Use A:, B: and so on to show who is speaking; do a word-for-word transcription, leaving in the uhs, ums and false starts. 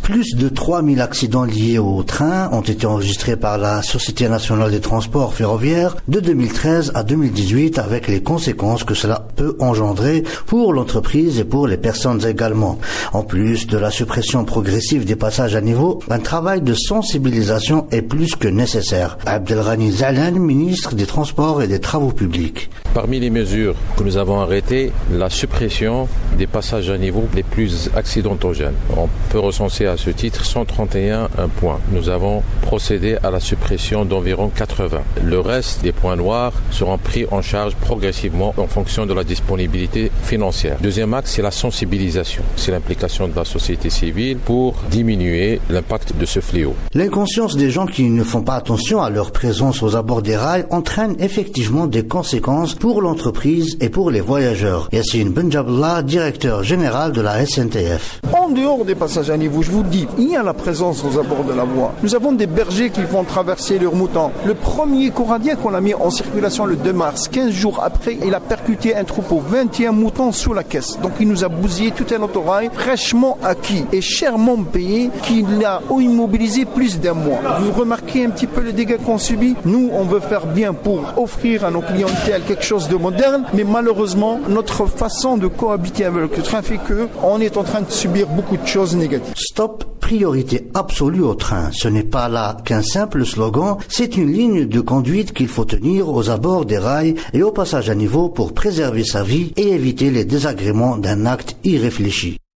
A: Plus de trois mille accidents liés au train ont été enregistrés par la Société nationale des transports ferroviaires de deux mille treize à deux mille dix-huit, avec les conséquences que cela peut engendrer pour l'entreprise et pour les personnes également. En plus de la suppression progressive des passages à niveau, un travail de sensibilisation est plus que nécessaire. Abdelghani Zahlan, ministre des Transports et des Travaux publics.
B: Parmi les mesures que nous avons arrêtées, la suppression des passages à niveau les plus accidentogènes. On peut recenser à ce titre cent trente et un points. Nous avons procédé à la suppression d'environ quatre-vingts. Le reste des points noirs seront pris en charge progressivement en fonction de la disponibilité financière. Deuxième axe, c'est la sensibilisation. C'est l'implication de la société civile pour diminuer l'impact de ce fléau.
A: L'inconscience des gens qui ne font pas attention à leur présence aux abords des rails entraîne effectivement des conséquences pour l'entreprise et pour les voyageurs. Yassine Benjabla, directeur général de la S N T F.
C: En dehors des passages à niveau, je vous dis, il y a la présence aux abords de la voie. Nous avons des bergers qui vont traverser leurs moutons. Le premier Coradien qu'on a mis en circulation le deux mars, quinze jours après, il a percuté un troupeau, vingt et un moutons sous la caisse. Donc il nous a bousillé tout un autorail fraîchement acquis et chèrement payé, qui l'a immobilisé plus d'un mois. Vous remarquez un petit peu les dégâts qu'on subit? Nous, on veut faire bien pour offrir à nos clientèles quelque chose de moderne, mais malheureusement, notre façon de cohabiter avec le train fait qu'on est en train de subir beaucoup de choses négatives.
A: Stop, priorité absolue au train. Ce n'est pas là qu'un simple slogan, c'est une ligne de conduite qu'il faut tenir aux abords des rails et au passage à niveau pour préserver sa vie et éviter les désagréments d'un acte irréfléchi.